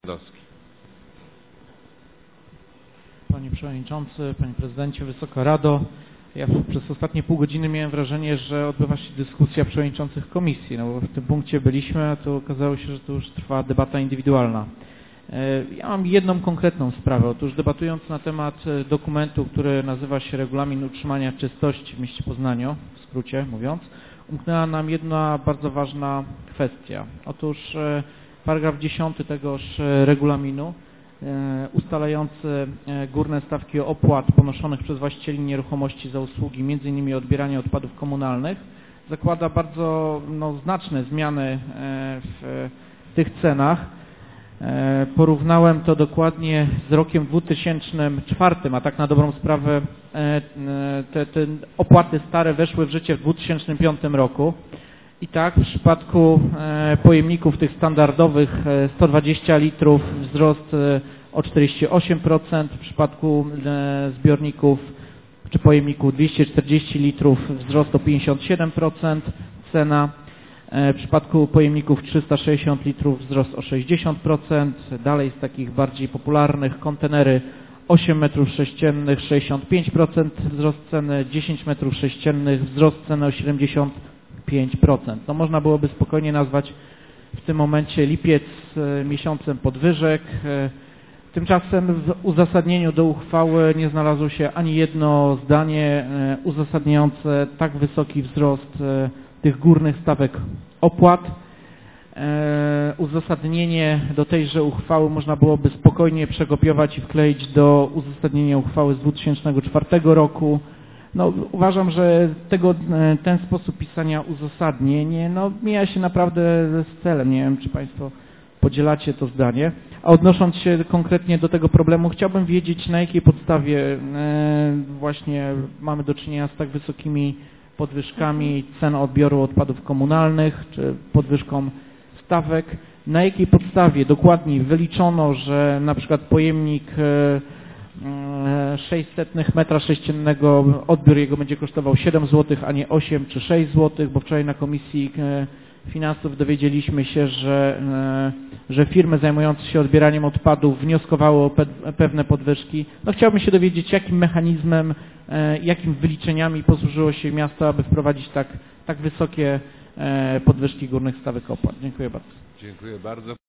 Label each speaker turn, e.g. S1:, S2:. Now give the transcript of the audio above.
S1: Lewandowski.
S2: Panie Przewodniczący, Panie Prezydencie, Wysoka Rado, ja przez ostatnie pół godziny miałem wrażenie, że odbywa się dyskusja przewodniczących komisji, no bo w tym punkcie byliśmy, a tu okazało się, że tu już trwa debata indywidualna. Ja mam jedną konkretną sprawę. Otóż debatując na temat dokumentu, który nazywa się Regulamin Utrzymania Czystości w mieście Poznaniu, w skrócie mówiąc, umknęła nam jedna bardzo ważna kwestia. Otóż paragraf 10 tegoż regulaminu ustalający górne stawki opłat ponoszonych przez właścicieli nieruchomości za usługi, m.in. odbierania odpadów komunalnych, zakłada bardzo znaczne zmiany w tych cenach. Porównałem to dokładnie z rokiem 2004, a tak na dobrą sprawę te opłaty stare weszły w życie w 2005 roku. I tak w przypadku pojemników tych standardowych 120 litrów wzrost o 48%, w przypadku zbiorników czy pojemników 240 litrów wzrost o 57% cena, w przypadku pojemników 360 litrów wzrost o 60%, dalej z takich bardziej popularnych kontenery 8 metrów sześciennych 65% wzrost ceny, 10 metrów sześciennych wzrost ceny o 70%. No można byłoby spokojnie nazwać w tym momencie lipiec miesiącem podwyżek. Tymczasem w uzasadnieniu do uchwały nie znalazło się ani jedno zdanie uzasadniające tak wysoki wzrost tych górnych stawek opłat. Uzasadnienie do tejże uchwały można byłoby spokojnie przekopiować i wkleić do uzasadnienia uchwały z 2004 roku. No, uważam, że ten sposób pisania uzasadnień mija się naprawdę z celem. Nie wiem, czy Państwo podzielacie to zdanie. A odnosząc się konkretnie do tego problemu, chciałbym wiedzieć, na jakiej podstawie właśnie mamy do czynienia z tak wysokimi podwyżkami cen odbioru odpadów komunalnych, czy podwyżką stawek. Na jakiej podstawie dokładniej wyliczono, że na przykład pojemnik 600 metra sześciennego, odbiór jego będzie kosztował 7 zł, a nie 8 czy 6 zł, bo wczoraj na Komisji Finansów dowiedzieliśmy się, że firmy zajmujące się odbieraniem odpadów wnioskowały o pewne podwyżki. No, chciałbym się dowiedzieć, jakim mechanizmem, jakim wyliczeniami posłużyło się miasto, aby wprowadzić tak wysokie podwyżki górnych stawek opłat. Dziękuję bardzo.
S1: Dziękuję bardzo.